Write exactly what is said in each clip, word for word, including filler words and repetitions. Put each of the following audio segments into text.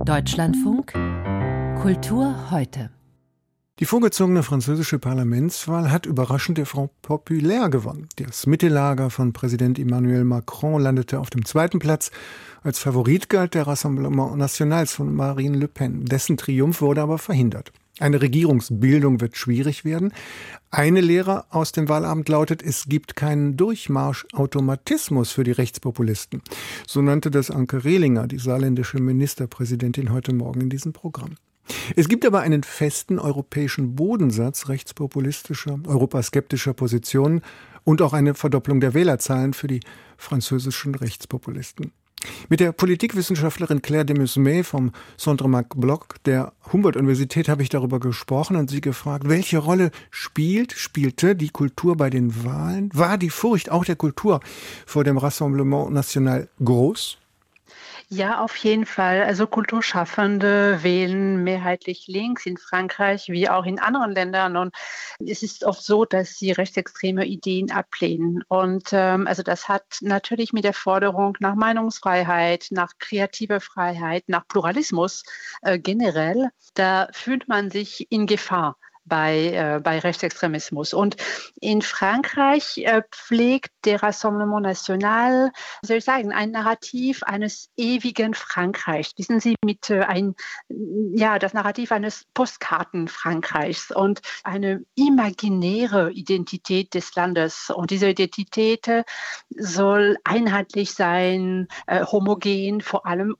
Deutschlandfunk Kultur heute. Die vorgezogene französische Parlamentswahl hat überraschend der Front Populaire gewonnen. Das Mittellager von Präsident Emmanuel Macron landete auf dem zweiten Platz. Als Favorit galt der Rassemblement National von Marine Le Pen. Dessen Triumph wurde aber verhindert. Eine Regierungsbildung wird schwierig werden. Eine Lehre aus dem Wahlabend lautet, es gibt keinen Durchmarschautomatismus für die Rechtspopulisten. So nannte das Anke Rehlinger, die saarländische Ministerpräsidentin, heute Morgen in diesem Programm. Es gibt aber einen festen europäischen Bodensatz rechtspopulistischer, europaskeptischer Positionen und auch eine Verdopplung der Wählerzahlen für die französischen Rechtspopulisten. Mit der Politikwissenschaftlerin Claire de Musmet vom Centre Max Bloch der Humboldt-Universität habe ich darüber gesprochen und sie gefragt, welche Rolle spielt, spielte die Kultur bei den Wahlen? War die Furcht auch der Kultur vor dem Rassemblement National groß? Ja, auf jeden Fall. Also Kulturschaffende wählen mehrheitlich links in Frankreich wie auch in anderen Ländern. Und es ist oft so, dass sie rechtsextreme Ideen ablehnen. Und ähm, also das hat natürlich mit der Forderung nach Meinungsfreiheit, nach kreativer Freiheit, nach Pluralismus äh, generell, da fühlt man sich in Gefahr bei, äh, bei Rechtsextremismus. Und in Frankreich äh, pflegt der Rassemblement National, wie soll ich sagen, ein Narrativ eines ewigen Frankreichs. Wissen Sie, mit äh, ein, ja, das Narrativ eines Postkarten-Frankreichs und eine imaginäre Identität des Landes. Und diese Identität äh, soll einheitlich sein, äh, homogen, vor allem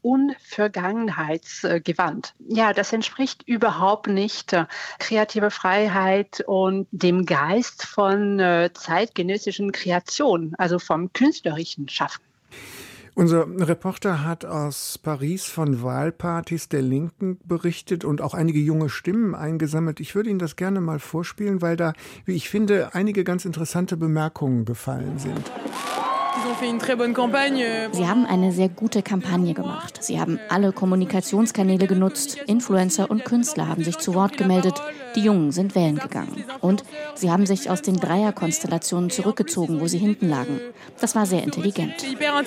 unvergangenheitsgewandt. Ja, das entspricht überhaupt nicht äh, kreative Freiheit und dem Geist von äh, zeitgenössischen Kreationen, also vom künstlerischen Schaffen. Unser Reporter hat aus Paris von Wahlpartys der Linken berichtet und auch einige junge Stimmen eingesammelt. Ich würde Ihnen das gerne mal vorspielen, weil da, wie ich finde, einige ganz interessante Bemerkungen gefallen sind. Sie haben eine sehr gute Kampagne gemacht. Sie haben alle Kommunikationskanäle genutzt. Influencer und Künstler haben sich zu Wort gemeldet. Die Jungen sind wählen gegangen. Und sie haben sich aus den Dreierkonstellationen zurückgezogen, wo sie hinten lagen. Das war sehr intelligent.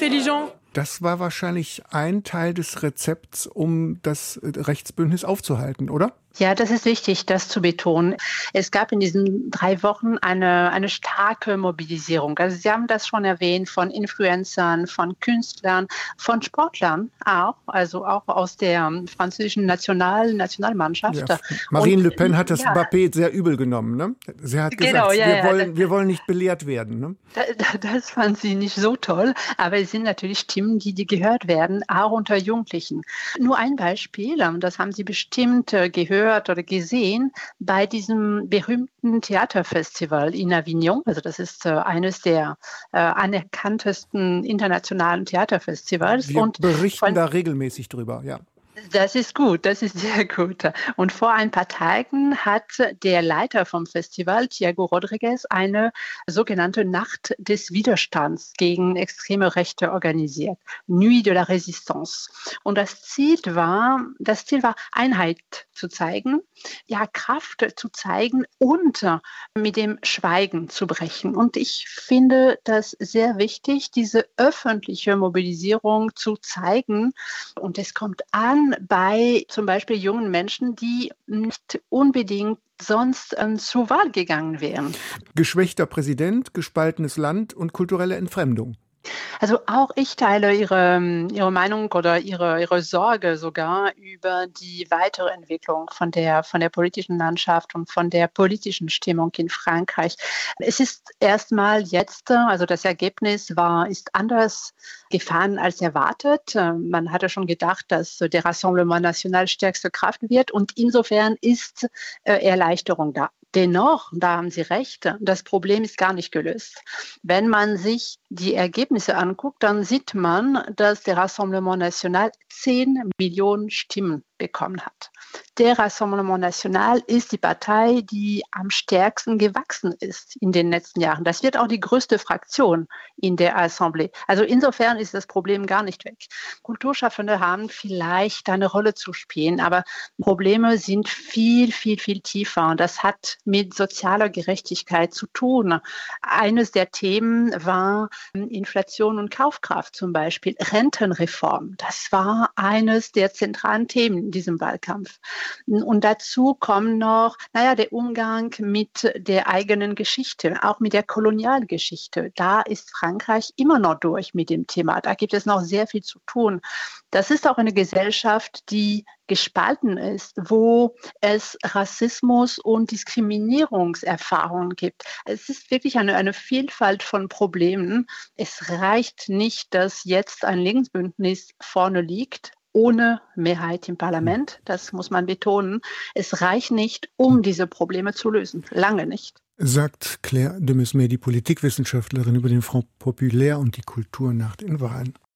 Das war wahrscheinlich ein Teil des Rezepts, um das Rechtsbündnis aufzuhalten, oder? Ja, das ist wichtig, das zu betonen. Es gab in diesen drei Wochen eine, eine starke Mobilisierung. Also Sie haben das schon erwähnt, von Influencern, von Künstlern, von Sportlern auch, also auch aus der französischen National- Nationalmannschaft. Ja, Marine Le Pen hat das ja. Mbappé sehr übel genommen, ne? Sie hat gesagt, genau, ja, wir, ja, wollen, das, wir wollen nicht belehrt werden. Ne? Das, das fand sie nicht so toll, aber es sind natürlich Stimmen, die, die gehört werden, auch unter Jugendlichen. Nur ein Beispiel, das haben Sie bestimmt gehört, oder gesehen bei diesem berühmten Theaterfestival in Avignon. Also das ist äh, eines der äh, anerkanntesten internationalen Theaterfestivals. Wir und berichten von, da regelmäßig drüber, ja. Das ist gut, das ist sehr gut. Und vor ein paar Tagen hat der Leiter vom Festival, Thiago Rodriguez, eine sogenannte Nacht des Widerstands gegen extreme Rechte organisiert. Nuit de la Résistance. Und das Ziel war, das Ziel war, Einheit zu zeigen, ja, Kraft zu zeigen und mit dem Schweigen zu brechen. Und ich finde das sehr wichtig, diese öffentliche Mobilisierung zu zeigen. Und es kommt an bei zum Beispiel jungen Menschen, die nicht unbedingt sonst ähm, zur Wahl gegangen wären. Geschwächter Präsident, gespaltenes Land und kulturelle Entfremdung. Also auch ich teile Ihre, Ihre Meinung oder Ihre, Ihre Sorge sogar über die weitere Entwicklung von der, von der politischen Landschaft und von der politischen Stimmung in Frankreich. Es ist erstmal jetzt, also das Ergebnis war, ist anders gefahren als erwartet. Man hatte schon gedacht, dass der Rassemblement National stärkste Kraft wird und insofern ist äh, Erleichterung da. Dennoch, da haben Sie recht, das Problem ist gar nicht gelöst. Wenn man sich die Ergebnisse anguckt, dann sieht man, dass der Rassemblement National zehn Millionen Stimmen bekommen hat. Der Rassemblement National ist die Partei, die am stärksten gewachsen ist in den letzten Jahren. Das wird auch die größte Fraktion in der Assemblée. Also insofern ist das Problem gar nicht weg. Kulturschaffende haben vielleicht eine Rolle zu spielen, aber Probleme sind viel, viel, viel tiefer. Und das hat mit sozialer Gerechtigkeit zu tun. Eines der Themen war Inflation und Kaufkraft zum Beispiel, Rentenreform. Das war eines der zentralen Themen in diesem Wahlkampf. Und dazu kommt noch, naja, der Umgang mit der eigenen Geschichte, auch mit der Kolonialgeschichte. Da ist Frankreich immer noch durch mit dem Thema. Da gibt es noch sehr viel zu tun. Das ist auch eine Gesellschaft, die gespalten ist, wo es Rassismus und Diskriminierungserfahrungen gibt. Es ist wirklich eine, eine Vielfalt von Problemen. Es reicht nicht, dass jetzt ein Linksbündnis vorne liegt, ohne Mehrheit im Parlament. Das muss man betonen. Es reicht nicht, um diese Probleme zu lösen. Lange nicht. Sagt Claire de Mesmer, die Politikwissenschaftlerin, über den Front Populaire und die Kultur nach den Wahlen.